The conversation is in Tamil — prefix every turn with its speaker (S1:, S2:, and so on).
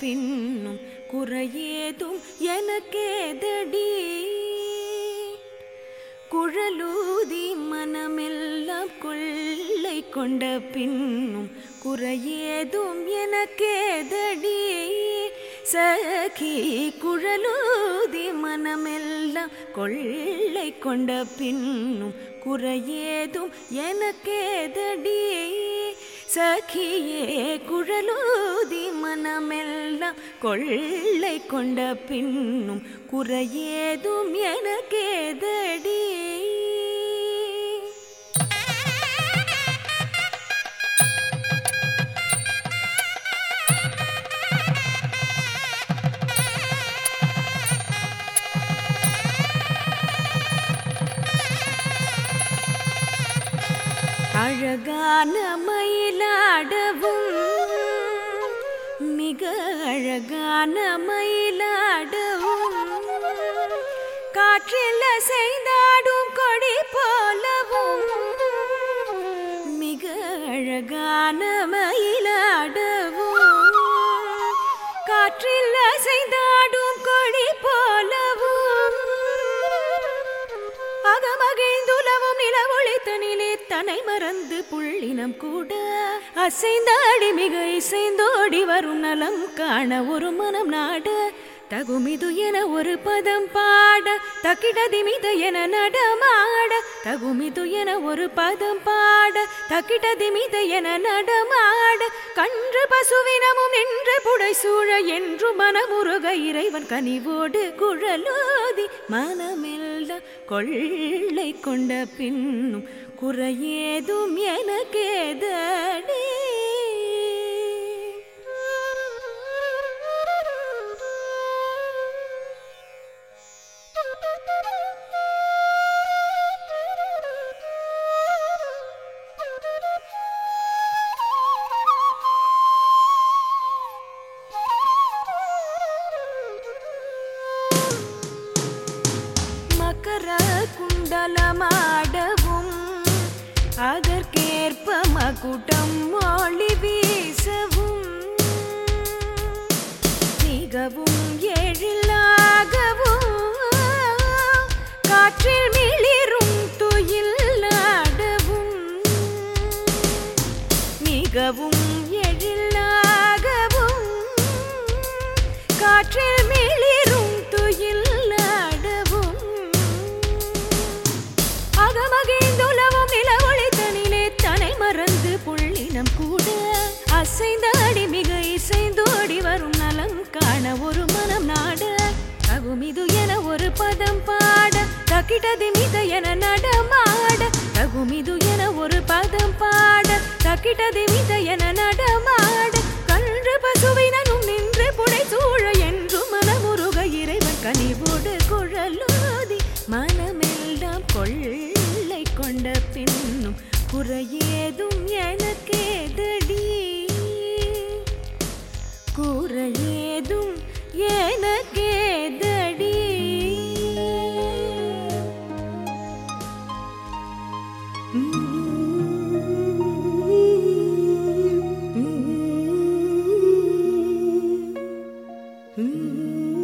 S1: பின்னும் குறையேதும் எனக்கேதடி. குழலூதி மனமெல்லாம் கொள்ளை கொண்ட பின்னும் குறையேதும் எனக்கேதடி. சகி குழலூதி மனமெல்லாம் கொள்ளை கொண்ட பின்னும் குறையேதும் எனக்கேதடி. சகியே குழலூதி மனமெல்லாம் கொள்ளை கொண்ட பின்னும் குறையேதும் எனக்கேதடி. அழகான மயிலாடவும் மிக அழகான மயிலாடவும் காற்றில் செய்தாடும் கொடி போலவும் மிக அழகான மயிலாடவும் காற்றில் செய்தாடும் கொடி போலவும் அகமகிழ்ந்துலவும் நிலவொளித்தனிலே தன்னை மறந்து புள்ளினம் கூட அசைந்தாடி மிக இசைந்தோடி வரும் நலம் காண ஒரு மனம் நாட. தகுமிது என ஒரு பதம் பாட தக்கிடதிமித என நடமாட. தகுமிது என ஒரு பதம் பாட தக்கிடதிமித என நடமாட. கன்று பசுவினமும் நின்று புடை சூழ என்று மனமுருக இறைவன் கனிவோடு குழலோதி மனமெல்லாம் கொள்ளை கொண்ட பின்னும் குறையேதும் எனக்கேதடி. மகர குண்டலமாடவும் அதற்கேற்ப மகுடம் ஒளி வீசவும் மிகவும் எழிலாகவும் காற்றில் மிளிரும் துயில் நாடவும் மிகவும் எழிலாகவும் காற்றில் மிளிரும் துயில் நாடவும் அகமகிழ்ந்துலவும் நிலவொளித்தனிலே தன்னை மறந்து புள்ளினம் கூட அசைந்தாடி மிக இசைந்தோடி வரும் நலம் காண ஒரு மனம் நாட. தகுமிது என ஒரு பதம் பாட தக்கிடதிமித என நடமாட. தகுமிது என ஒரு பதம் பாட தக்கிடதிமித என நடமாட. கன்று பசுவினும் நின்று புடை சூழ என்று மனமுருக இறைவன் கனிவோடு குழலோதி மனமெல்லாம் கொள்ளை கொண்ட பின்னும் குறையேதும் எனக்கேதடி. குறையேதும் எனக்கேதடி. Mm-hmm.